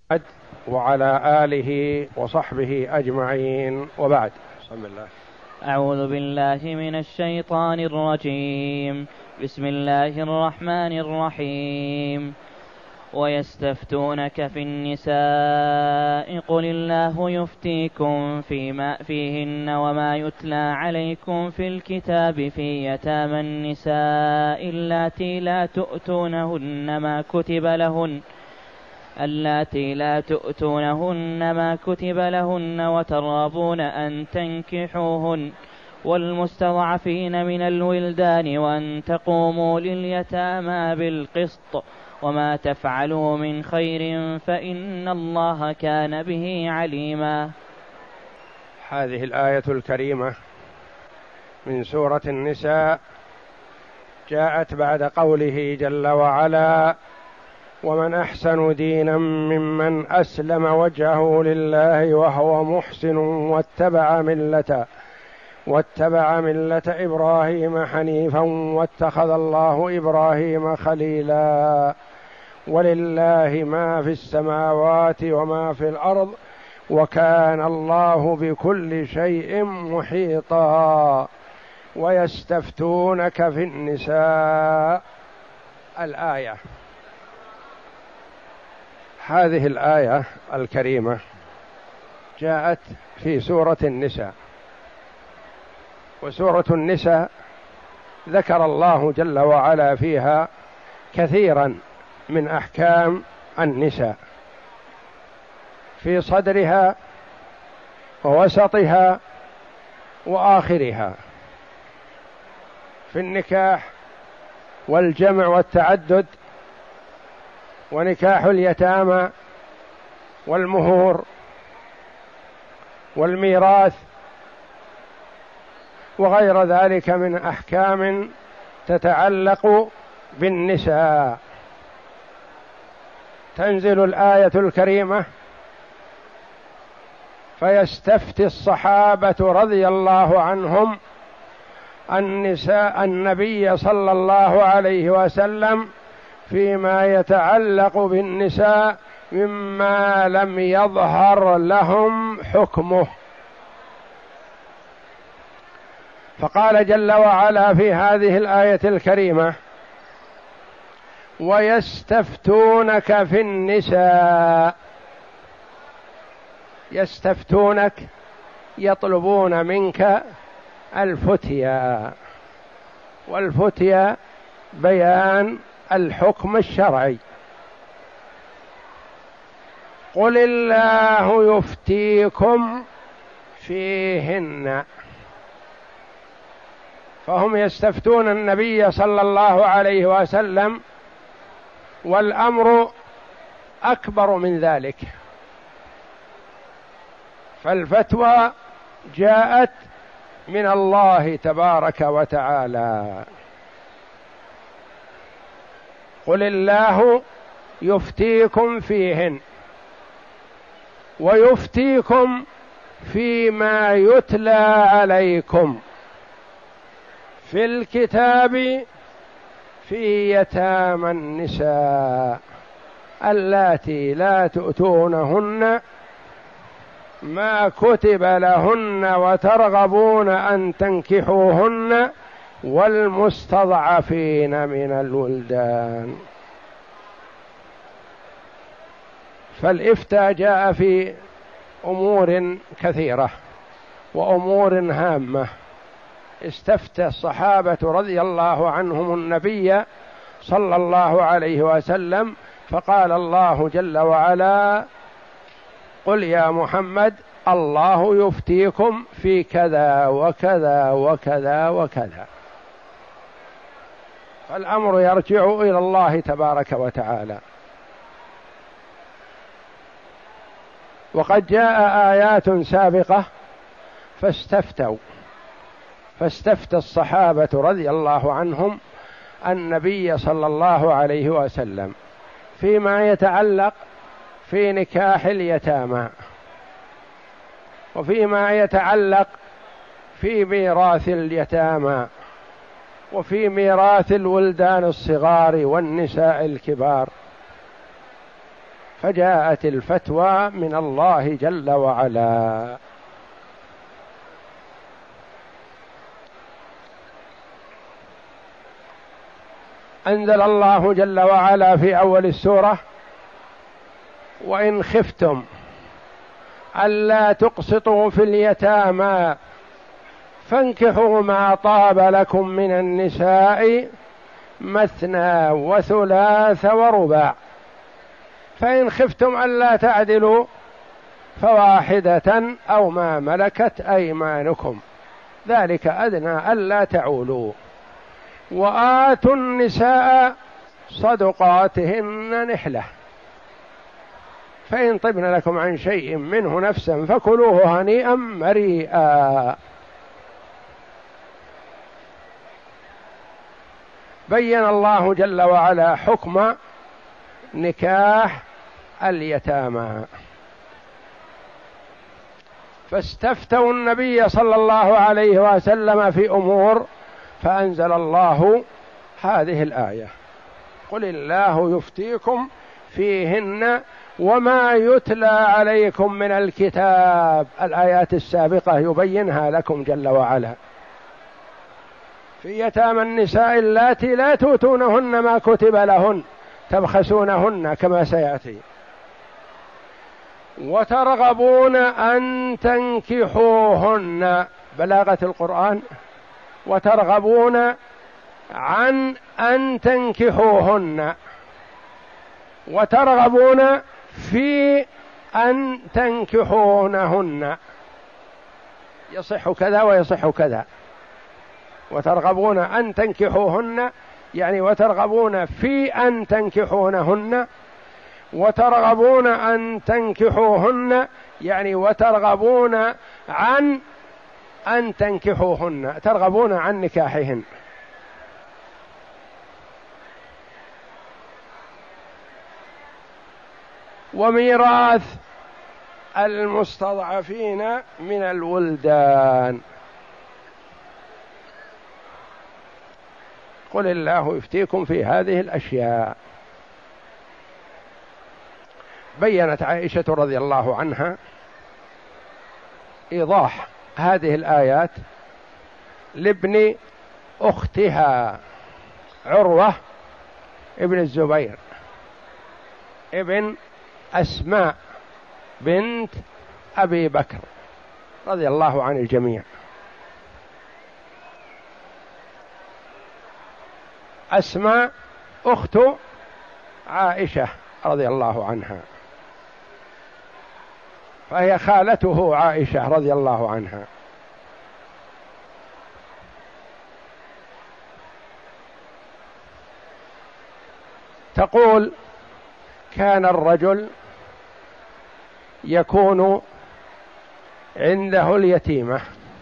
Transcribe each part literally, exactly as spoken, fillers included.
وعلى آله وصحبه أجمعين، وبعد. بسم الله. أعوذ بالله من الشيطان الرجيم. بسم الله الرحمن الرحيم. ويستفتونك في النساء قل الله يفتيكم فيما فيهن وما يتلى عليكم في الكتاب في يتامى النساء اللاتي لا تؤتونهن ما كتب لهن اللاتي لا تؤتونهن ما كتب لهن وترغبون أن تنكحوهن والمستضعفين من الولدان وأن تقوموا لليتامى بالقسط وما تفعلوا من خير فإن الله كان به عليما. هذه الآية الكريمة من سورة النساء جاءت بعد قوله جل وعلا: ومن أحسن دينا ممن أسلم وجهه لله وهو محسن واتبع ملة واتبع ملة إبراهيم حنيفا واتخذ الله إبراهيم خليلا ولله ما في السماوات وما في الأرض وكان الله بكل شيء محيطا. ويستفتونك في النساء. الآية، هذه الآية الكريمة جاءت في سورة النساء، وسورة النساء ذكر الله جل وعلا فيها كثيرا من أحكام النساء في صدرها ووسطها وآخرها، في النكاح والجمع والتعدد ونكاح اليتامى والمهور والميراث وغير ذلك من أحكام تتعلق بالنساء. تنزل الآية الكريمة فيستفتي الصحابة رضي الله عنهم النساء النبي صلى الله عليه وسلم فيما يتعلق بالنساء مما لم يظهر لهم حكمه. فقال جل وعلا في هذه الآية الكريمة: ويستفتونك في النساء. يستفتونك يطلبون منك الفتيا، والفتيا بيان الحكم الشرعي. قل الله يفتيكم فيهن. فهم يستفتون النبي صلى الله عليه وسلم، والأمر أكبر من ذلك، فالفتوى جاءت من الله تبارك وتعالى. قل الله يفتيكم فيهن، ويفتيكم فيما يتلى عليكم في الكتاب في يتامى النساء اللاتي لا تؤتونهن ما كتب لهن وترغبون أن تنكحوهن والمستضعفين من الولدان. فالإفتاء جاء في أمور كثيرة وأمور هامة. استفتى الصحابة رضي الله عنهم النبي صلى الله عليه وسلم، فقال الله جل وعلا: قل يا محمد الله يفتيكم في كذا وكذا وكذا وكذا. فالأمر يرجع إلى الله تبارك وتعالى. وقد جاء آيات سابقة فاستفتوا فاستفتى الصحابة رضي الله عنهم النبي صلى الله عليه وسلم فيما يتعلق في نكاح اليتامى، وفيما يتعلق في ميراث اليتامى، وفي ميراث الولدان الصغار والنساء الكبار. فجاءت الفتوى من الله جل وعلا. أنزل الله جل وعلا في أول السورة: وإن خفتم ألا تقسطوا في اليتامى فانكحوا ما طاب لكم من النساء مثنى وثلاث ورباع، فإن خفتم ألا تعدلوا فواحدة أو ما ملكت أيمانكم ذلك أدنى ألا تعولوا، وآتوا النساء صدقاتهن نحلة، فإن طبن لكم عن شيء منه نفسا فكلوه هنيئا مريئا. بين الله جل وعلا حكم نكاح اليتامى، فاستفتوا النبي صلى الله عليه وسلم في أمور، فأنزل الله هذه الآية: قل الله يفتيكم فيهن وما يتلى عليكم من الكتاب. الآيات السابقة يبينها لكم جل وعلا في يتامى النساء اللاتي لا تؤتونهن ما كتب لهن تبخسونهن كما سيأتي، وترغبون أن تنكحوهن، بلاغة القرآن، وترغبون عن أن تنكحوهن، وترغبون في أن تنكحونهن، يصح كذا ويصح كذا. وترغبون أن تنكحوهن يعني وترغبون في أن تنكحونهن، وترغبون أن تنكحوهن يعني وترغبون عن أن تنكحوهن، ترغبون عن نكاحهن. وميراث المستضعفين من الولدان. قل الله يفتيكم في هذه الأشياء. بينت عائشة رضي الله عنها إيضاح هذه الآيات لابن أختها عروة ابن الزبير ابن أسماء بنت أبي بكر رضي الله عن الجميع. أسماء أخت عائشة رضي الله عنها، فهي خالته عائشة رضي الله عنها. تقول: كان الرجل يكون عنده اليتيمة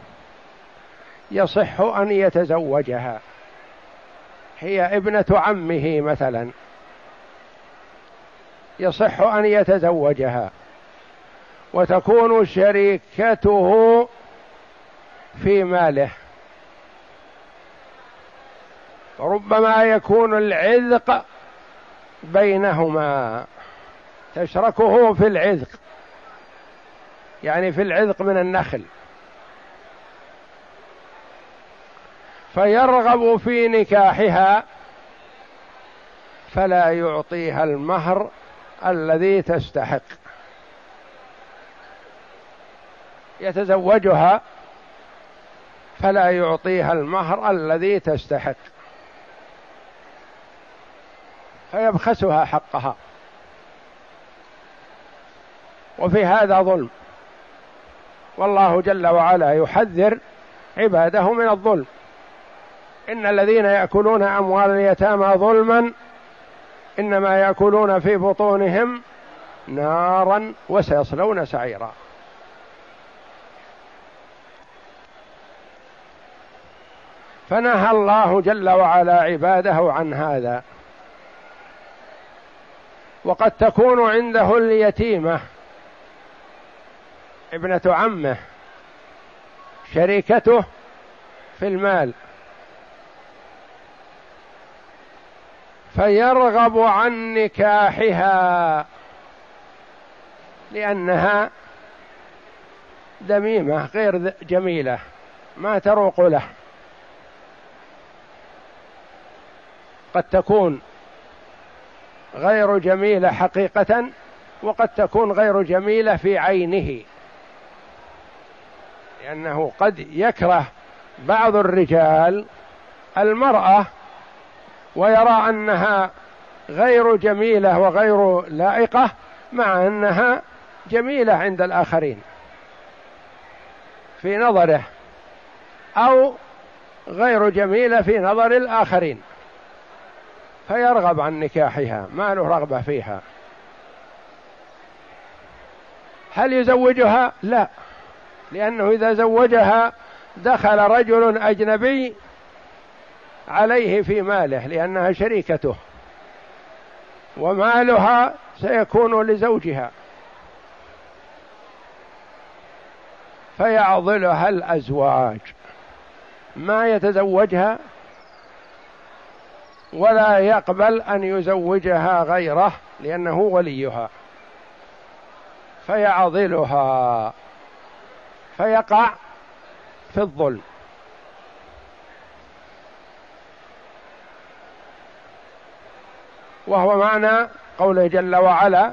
يصح أن يتزوجها، هي ابنة عمه مثلا، يصح أن يتزوجها وتكون شريكته في ماله، ربما يكون العذق بينهما، تشركه في العذق يعني في العذق من النخل، فيرغب في نكاحها فلا يعطيها المهر الذي تستحق، يتزوجها فلا يعطيها المهر الذي تستحق، فيبخسها حقها. وفي هذا ظلم، والله جل وعلا يحذر عباده من الظلم: إن الذين يأكلون أموال اليتامى ظلما إنما يأكلون في بطونهم نارا وسيصلون سعيرا. فنهى الله جل وعلا عباده عن هذا. وقد تكون عنده اليتيمة ابنة عمه شريكته في المال، فيرغب عن نكاحها لأنها ذميمة غير جميلة ما تروق له. قد تكون غير جميلة حقيقة، وقد تكون غير جميلة في عينه، لأنه قد يكره بعض الرجال المرأة ويرى أنها غير جميلة وغير لائقة، مع أنها جميلة عند الآخرين في نظره، أو غير جميلة في نظر الآخرين، فيرغب عن نكاحها، ما له رغبة فيها. هل يزوجها؟ لا، لأنه إذا زوجها دخل رجل أجنبي عليه في ماله، لأنها شريكته، ومالها سيكون لزوجها، فيعضلها الأزواج، ما يتزوجها ولا يقبل أن يزوجها غيره لأنه وليها، فيعضلها فيقع في الظلم. وهو معنى قوله جل وعلا: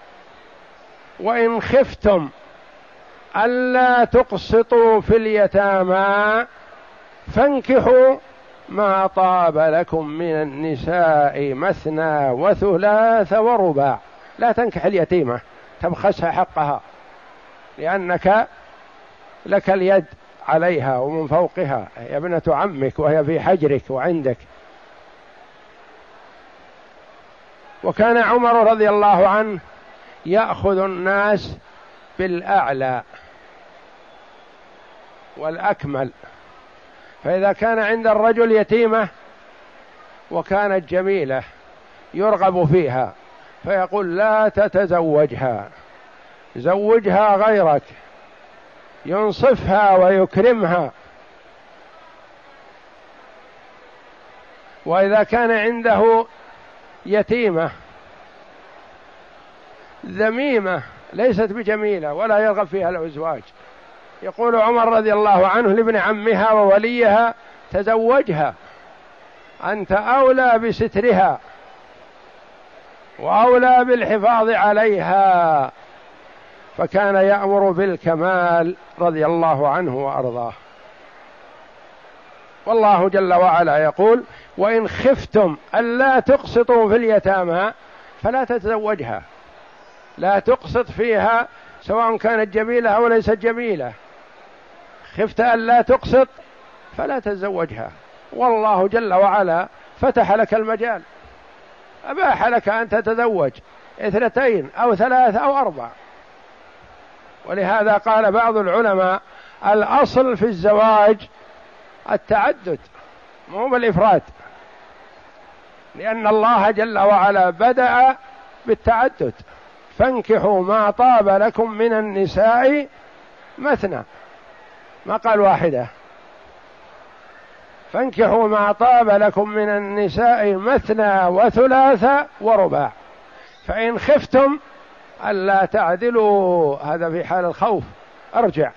وإن خفتم ألا تقسطوا في اليتامى فانكحوا ما طاب لكم من النساء مثنى وثلاث ورباع. لا تنكح اليتيمة تبخسها حقها، لأنك لك اليد عليها ومن فوقها، هي ابنة عمك وهي في حجرك وعندك. وكان عمر رضي الله عنه يأخذ الناس بالأعلى والأكمل، فإذا كان عند الرجل يتيمة وكانت جميلة يرغب فيها فيقول: لا تتزوجها، زوجها غيرك، ينصفها ويكرمها. وإذا كان عنده يتيمة ذميمة ليست بجميلة ولا يرغب فيها الأزواج، يقول عمر رضي الله عنه لابن عمها ووليها: تزوجها، أنت أولى بسترها وأولى بالحفاظ عليها. فكان يأمر بالكمال رضي الله عنه وأرضاه. والله جل وعلا يقول: وإن خفتم ألا تقسطوا في اليتامى فلا تتزوجها. لا تقسط فيها سواء كانت جميلة أو ليست جميلة، خفت ألا تقسط فلا تتزوجها. والله جل وعلا فتح لك المجال، أباح لك أن تتزوج اثنتين أو ثلاث أو أربع. ولهذا قال بعض العلماء: الأصل في الزواج التعدد مو بالإفراد، لأن الله جل وعلا بدأ بالتعدد: فانكحوا ما طاب لكم من النساء مثنى، ما قال واحدة، فانكحوا ما طاب لكم من النساء مثنى وثلاث ورباع، فإن خفتم ألا تعدلوا، هذا في حال الخوف، أرجع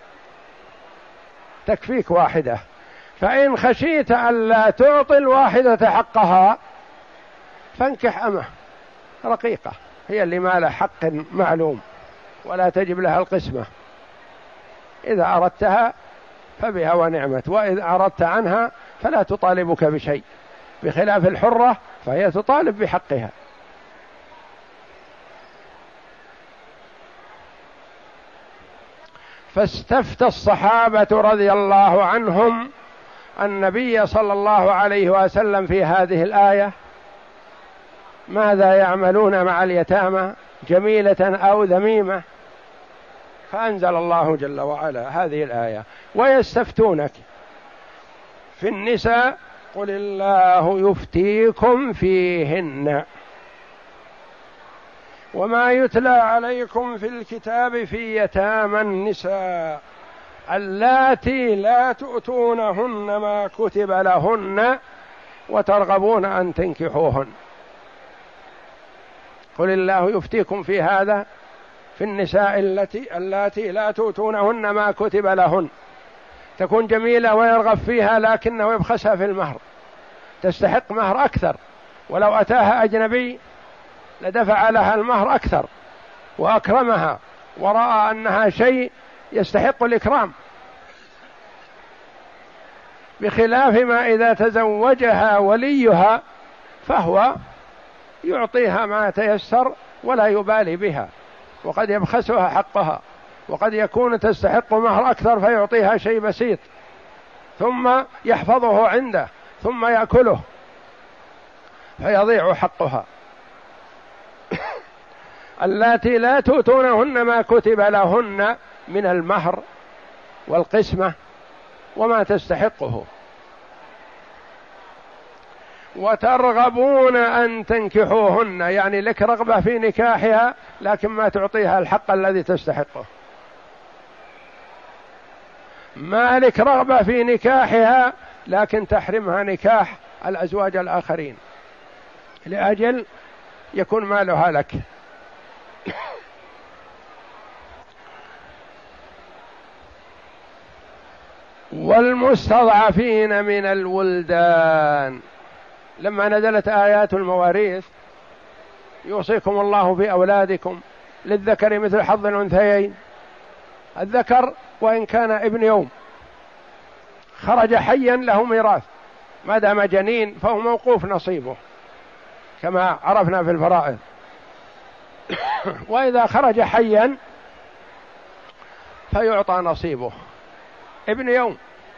تكفيك واحدة. فإن خشيت ألا تعطي الواحدة حقها فانكح أمه رقيقة، هي اللي ما لها حق معلوم ولا تجب لها القسمة. إذا أردتها فبها ونعمت، وإذا أردت عنها فلا تطالبك بشيء، بخلاف الحرة فهي تطالب بحقها. فاستفتى الصحابة رضي الله عنهم النبي صلى الله عليه وسلم في هذه الآية: ماذا يعملون مع اليتامى جميلة أو ذميمة؟ فأنزل الله جل وعلا هذه الآية: ويستفتونك في النساء قل الله يفتيكم فيهن وما يتلى عليكم في الكتاب في يتامى النساء اللاتي لا تؤتونهن ما كتب لهن وترغبون أن تنكحوهن. قل الله يفتيكم في هذا في النساء التي اللاتي لا تؤتونهن ما كتب لهن، تكون جميلة ويرغب فيها لكنه يبخسها في المهر، تستحق مهر أكثر، ولو أتاها أجنبي لدفع لها المهر أكثر وأكرمها ورأى أنها شيء يستحق الإكرام، بخلاف ما إذا تزوجها وليها فهو يعطيها ما تيسر ولا يبالي بها، وقد يبخسها حقها، وقد يكون تستحق مهر أكثر فيعطيها شيء بسيط ثم يحفظه عنده ثم يأكله فيضيع حقها. اللاتي لا تؤتونهن ما كتب لهن من المهر والقسمة وما تستحقه، وترغبون أن تنكحوهن، يعني لك رغبة في نكاحها لكن ما تعطيها الحق الذي تستحقه، ما لك رغبة في نكاحها لكن تحرمها نكاح الأزواج الآخرين لأجل يكون مالها لك. والمستضعفين من الولدان، لما نزلت آيات المواريث يوصيكم الله في أولادكم للذكر مثل حظ الأنثيين، الذكر وإن كان ابن يوم خرج حيا له ميراث، ما دام جنين فهو موقوف نصيبه كما عرفنا في الفرائض، وإذا خرج حيا فيعطى نصيبه ابن يوم.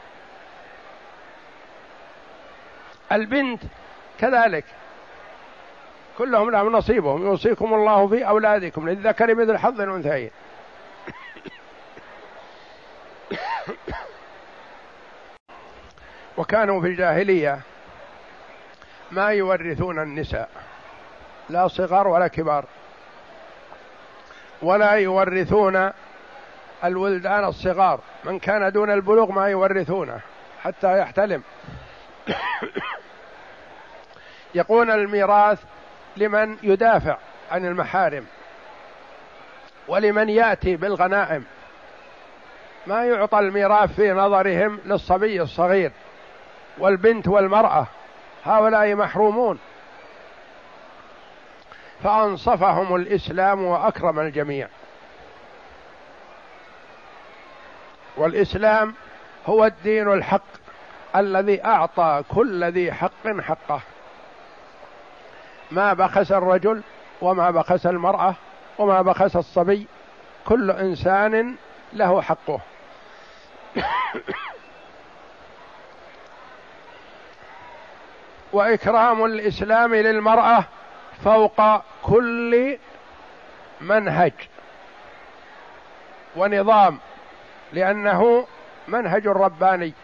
البنت كذلك كلهم لهم نصيبهم، يوصيكم الله في أولادكم للذكر مثل حظ الأنثيين. وكانوا في الجاهلية ما يورثون النساء لا صغار ولا كبار، ولا يورثون الولدان الصغار، من كان دون البلوغ ما يورثونه حتى يحتلم. يقول الميراث لمن يدافع عن المحارم ولمن يأتي بالغنائم، ما يعطى الميراث في نظرهم للصبي الصغير والبنت والمرأة، هؤلاء محرومون، فأنصفهم الإسلام وأكرم الجميع. والإسلام هو الدين الحق الذي أعطى كل ذي حق حقه، ما بخس الرجل وما بخس المرأة وما بخس الصبي، كل إنسان له حقه. وإكرام الإسلام للمرأة فوق كل منهج ونظام، لأنه منهج رباني.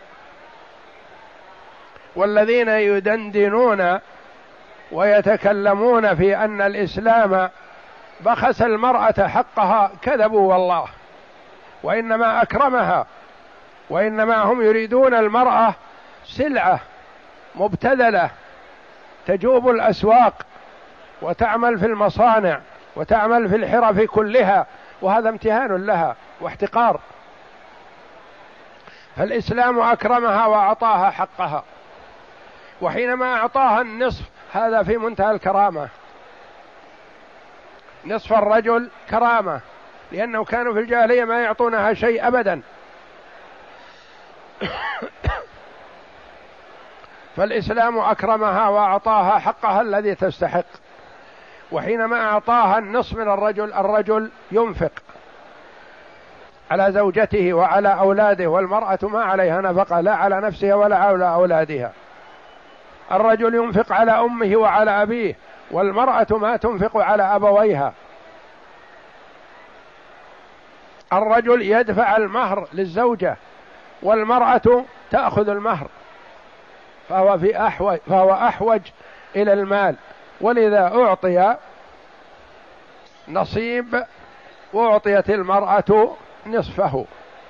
والذين يدندنون ويتكلمون في أن الإسلام بخس المرأة حقها كذبوا والله، وإنما أكرمها، وإنما هم يريدون المرأة سلعة مبتذلة تجوب الأسواق وتعمل في المصانع وتعمل في الحرف كلها، وهذا امتهان لها واحتقار. فالإسلام أكرمها وأعطاها حقها، وحينما أعطاها النصف هذا في منتهى الكرامة، نصف الرجل كرامة، لأنه كانوا في الجاهلية ما يعطونها شيء أبدا. فالإسلام أكرمها وأعطاها حقها الذي تستحق. وحينما أعطاها النصف من الرجل، الرجل ينفق على زوجته وعلى أولاده، والمرأة ما عليها نفقة لا على نفسها ولا على أولادها. الرجل ينفق على أمه وعلى أبيه، والمرأة ما تنفق على أبويها. الرجل يدفع المهر للزوجة والمرأة تأخذ المهر، فهو في أحوج فهو أحوج إلى المال، ولذا أعطي نصيب وأعطيت المرأة نصفه.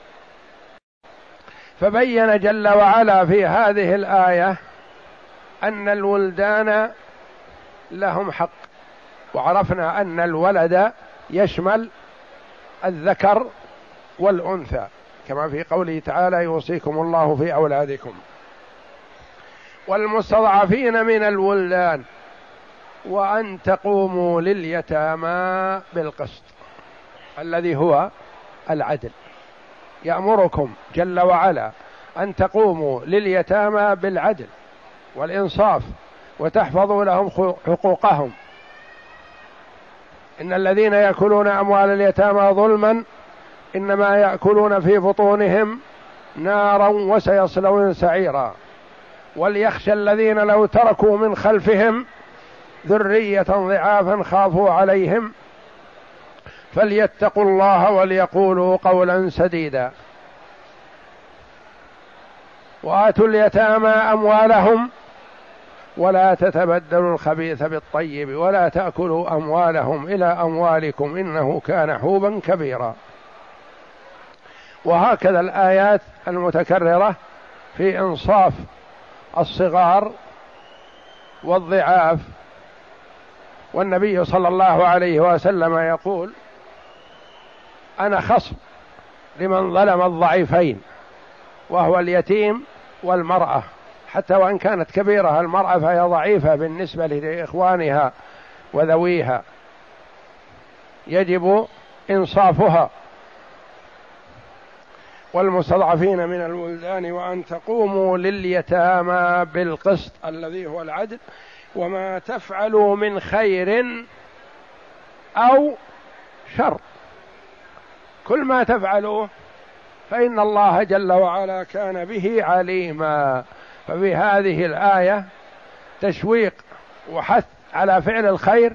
فبين جل وعلا في هذه الآية أن الولدان لهم حق، وعرفنا أن الولد يشمل الذكر والأنثى، كما في قوله تعالى يوصيكم الله في أولادكم. والمستضعفين من الولدان وأن تقوموا لليتامى بالقسط الذي هو العدل. يأمركم جل وعلا أن تقوموا لليتامى بالعدل والإنصاف وتحفظوا لهم حقوقهم. إن الذين يأكلون أموال اليتامى ظلما إنما يأكلون في بطونهم نارا وسيصلون سعيرا. وليخشى الذين لو تركوا من خلفهم ذرية ضعافا خافوا عليهم فليتقوا الله وليقولوا قولا سديدا. وآتوا اليتامى أموالهم ولا تتبدلوا الخبيث بالطيب ولا تأكلوا أموالهم إلى أموالكم إنه كان حوبا كبيرا. وهكذا الآيات المتكررة في إنصاف الصغار والضعاف. والنبي صلى الله عليه وسلم يقول أنا خصم لمن ظلم الضعيفين وهو اليتيم والمرأة، حتى وإن كانت كبيرة المرأة فهي ضعيفة بالنسبة لإخوانها وذويها، يجب إنصافها. والمستضعفين من الولدان وأن تقوموا لليتامى بالقسط الذي هو العدل وما تفعلوا من خير أو شر، كل ما تفعلوه فإن الله جل وعلا كان به عليما. ففي هذه الآية تشويق وحث على فعل الخير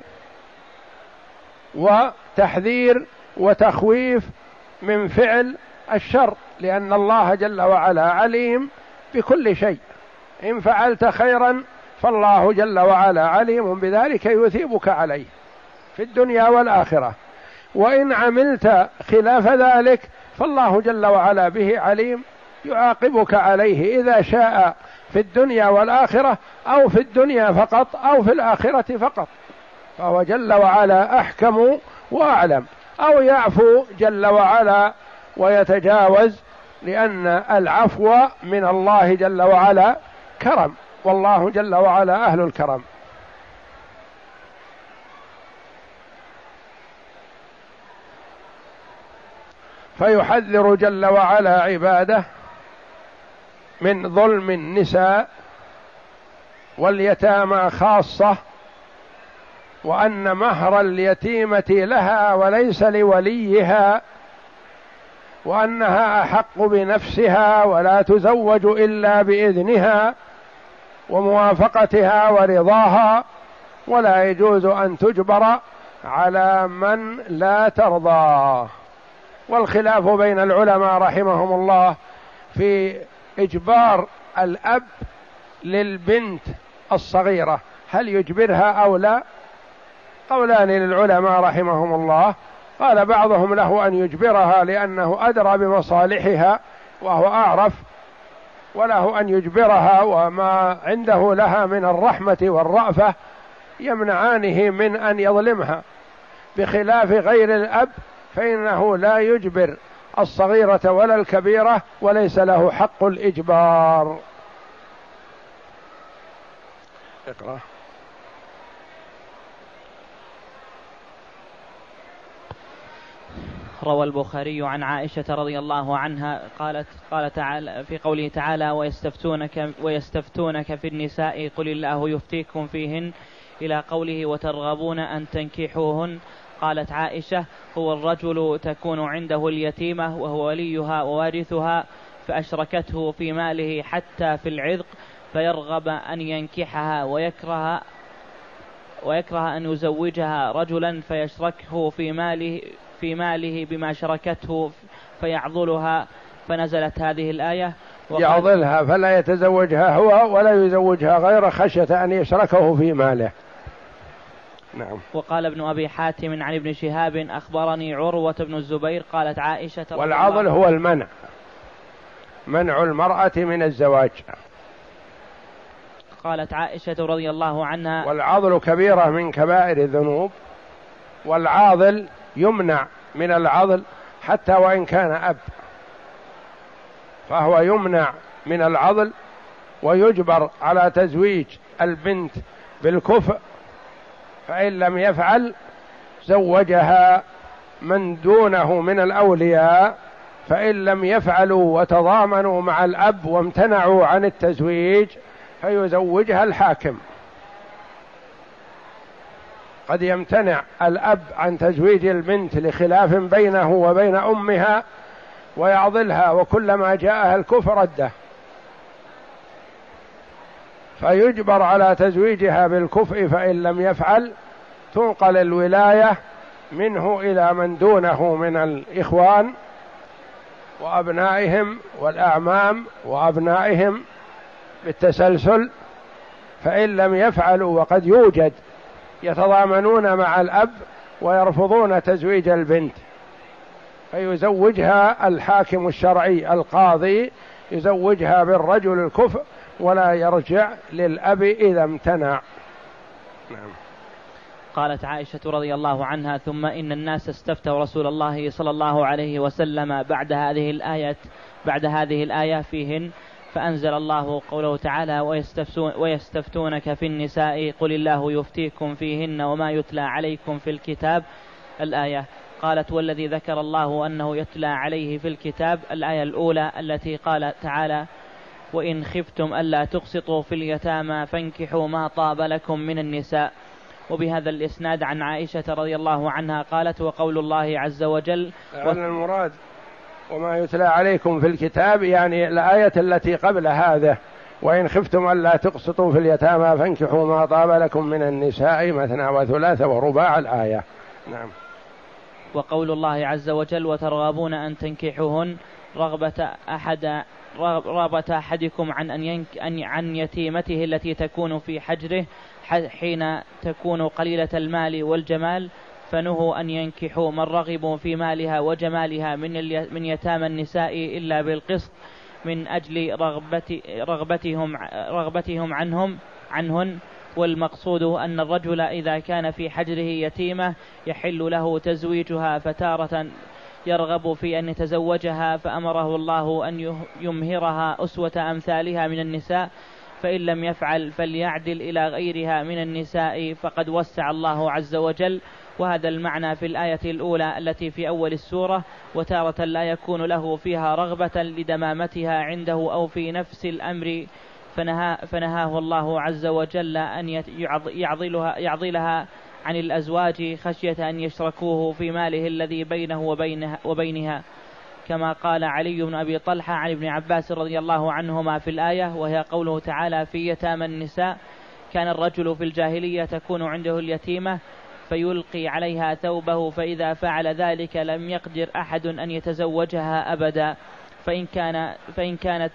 وتحذير وتخويف من فعل الشر، لأن الله جل وعلا عليم بكل شيء. إن فعلت خيرا فالله جل وعلا عليم بذلك يثيبك عليه في الدنيا والآخرة، وإن عملت خلاف ذلك فالله جل وعلا به عليم يعاقبك عليه إذا شاء في الدنيا والآخرة أو في الدنيا فقط أو في الآخرة فقط، فهو جل وعلا أحكم وأعلم. أو يعفو جل وعلا ويتجاوز، لأن العفو من الله جل وعلا كرم، والله جل وعلا أهل الكرم. فيحذر جل وعلا عباده من ظلم النساء واليتامى خاصة، وأن مهر اليتيمة لها وليس لوليها، وأنها أحق بنفسها ولا تزوج إلا بإذنها وموافقتها ورضاها، ولا يجوز أن تجبر على من لا ترضى. والخلاف بين العلماء رحمهم الله في إجبار الأب للبنت الصغيرة، هل يجبرها أو لا؟ قولان للعلماء رحمهم الله. قال بعضهم له أن يجبرها لأنه أدرى بمصالحها وهو أعرف، وله أن يجبرها وما عنده لها من الرحمة والرأفة يمنعانه من أن يظلمها، بخلاف غير الأب فإنه لا يجبر الصغيرة ولا الكبيرة وليس له حق الإجبار. اقرأ. روى البخاري عن عائشة رضي الله عنها قالت قال تعالى في قوله تعالى ويستفتونك, ويستفتونك في النساء قل الله يفتيكم فيهن إلى قوله وترغبون أن تنكحوهن. قالت عائشة هو الرجل تكون عنده اليتيمة وهو وليها ووارثها فأشركته في ماله حتى في العذق فيرغب أن ينكحها ويكره ويكره أن يزوجها رجلا فيشركه في ماله في ماله بما شركته فيعضلها. فنزلت هذه الآية يعضلها فلا يتزوجها هو ولا يزوجها غير خشية أن يشركه في ماله. نعم. وقال ابن أبي حاتم عن ابن شهاب أخبرني عروة بن الزبير قالت عائشة والعضل هو المنع، منع المرأة من الزواج. قالت عائشة رضي الله عنها والعضل كبيرة من كبائر الذنوب، والعاضل يمنع من العضل حتى وإن كان أب، فهو يمنع من العضل ويجبر على تزويج البنت بالكفء، فإن لم يفعل زوجها من دونه من الأولياء، فإن لم يفعلوا وتضامنوا مع الأب وامتنعوا عن التزويج فيزوجها الحاكم. قد يمتنع الأب عن تزويج البنت لخلاف بينه وبين أمها ويعضلها، وكلما جاءها الكفر رده، فيجبر على تزويجها بالكفء، فإن لم يفعل تنقل الولاية منه إلى من دونه من الإخوان وأبنائهم والأعمام وأبنائهم بالتسلسل، فإن لم يفعلوا وقد يوجد يتضامنون مع الأب ويرفضون تزويج البنت فيزوجها الحاكم الشرعي القاضي، يزوجها بالرجل الكفء ولا يرجع للأب إذا امتنع. نعم. قالت عائشة رضي الله عنها: ثم إن الناس استفتوا رسول الله صلى الله عليه وسلم بعد هذه الآية بعد هذه الآية فيهن، فأنزل الله قوله تعالى: ويستفتونك في النساء قل الله يفتيكم فيهن وما يتلى عليكم في الكتاب، الآية. قالت: والذي ذكر الله أنه يتلى عليه في الكتاب الآية الأولى التي قال تعالى: وإن خفتم ألا تقسطوا في اليتامى فانكحوا ما طاب لكم من النساء. وبهذا الإسناد عن عائشة رضي الله عنها قالت: وقول الله عز وجل و... المراد وما يتلى عليكم في الكتاب يعني الآية التي قبل هذا: وإن خفتم ألا تقسطوا في اليتامى فانكحوا ما طاب لكم من النساء مثنى وثلاث ورباع، الآية. نعم. وقول الله عز وجل: وترغبون أن تنكحوهن رغبة أحد رغبة أحدكم عن أن ينك عن يتيمته التي تكون في حجره حين تكون قليلة المال والجمال، فنهوا أن ينكحوا من رغبوا في مالها وجمالها من من يتامى النساء إلا بالقسط من أجل رغبة رغبتهم رغبتهم عنهم عنهن. والمقصود أن الرجل إذا كان في حجره يتيمة يحل له تزويجها، فتارة يرغب في أن يتزوجها فأمره الله أن يمهرها أسوة أمثالها من النساء، فإن لم يفعل فليعدل إلى غيرها من النساء فقد وسع الله عز وجل. وهذا المعنى في الآية الأولى التي في أول السورة. وتارة لا يكون له فيها رغبة لدمامتها عنده أو في نفس الأمر، فنها فنهاه الله عز وجل أن يعضلها, يعضلها عن الأزواج خشية أن يشركوه في ماله الذي بينه وبينها, وبينها كما قال علي بن أبي طلحة عن ابن عباس رضي الله عنهما في الآية، وهي قوله تعالى: في يتامى النساء. كان الرجل في الجاهلية تكون عنده اليتيمة فيلقي عليها ثوبه، فإذا فعل ذلك لم يقدر أحد أن يتزوجها أبدا، فإن, كان فإن, كانت,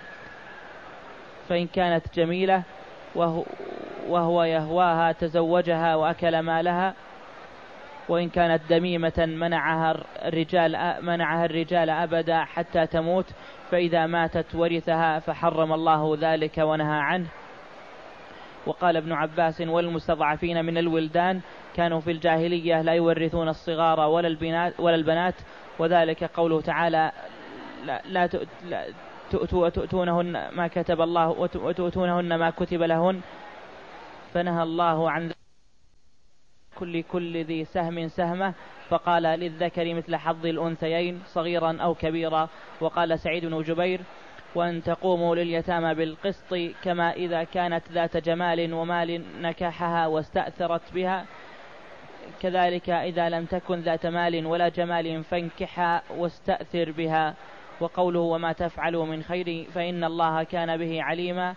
فإن كانت جميلة وهو, وهو يهواها تزوجها وأكل مالها، وإن كانت دميمة منعها الرجال, منعها الرجال أبدا حتى تموت، فإذا ماتت ورثها، فحرم الله ذلك ونهى عنه. وقال ابن عباس: والمستضعفين من الولدان كانوا في الجاهلية لا يورثون الصغار ولا البنات, ولا البنات وذلك قوله تعالى: لا, لا تؤتونهن ما كتب الله وتؤتونهن ما كتب لهن، فنهى الله عن كل كل ذي سهم سهمه، فقال: للذكر مثل حظ الأنثيين صغيرا أو كبيرا. وقال سعيد بن جبير: وأن تقوموا لليتامى بالقسط، كما إذا كانت ذات جمال ومال نكحها واستأثرت بها، كذلك إذا لم تكن ذات مال ولا جمال فانكحها واستأثر بها. وقوله: وما تفعلوا من خير فإن الله كان به عليما،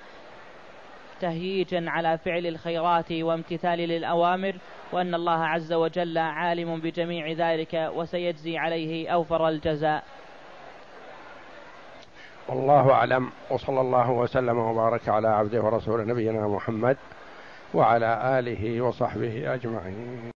تهييجا على فعل الخيرات وامتثال للأوامر، وأن الله عز وجل عالم بجميع ذلك وسيجزي عليه أوفر الجزاء. والله أعلم، وصلى الله وسلم وبارك على عبده ورسوله نبينا محمد وعلى آله وصحبه أجمعين.